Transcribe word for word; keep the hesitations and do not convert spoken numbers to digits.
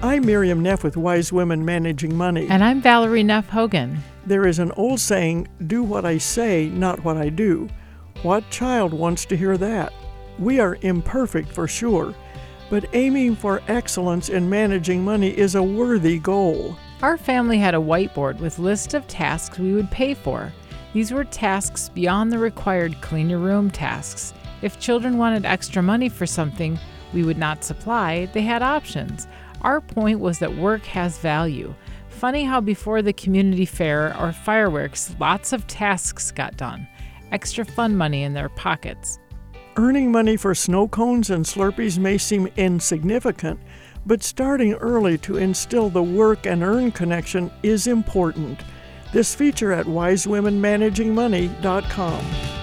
I'm Miriam Neff with Wise Women Managing Money. And I'm Valerie Neff Hogan. There is an old saying, do what I say, not what I do. What child wants to hear that? We are imperfect for sure, but aiming for excellence in managing money is a worthy goal. Our family had a whiteboard with lists of tasks we would pay for. These were tasks beyond the required clean your room tasks. If children wanted extra money for something we would not supply, they had options. Our point was that work has value. Funny how before the community fair or fireworks, lots of tasks got done. Extra fun money in their pockets. Earning money for snow cones and Slurpees may seem insignificant, but starting early to instill the work and earn connection is important. This feature at wise women managing money dot com.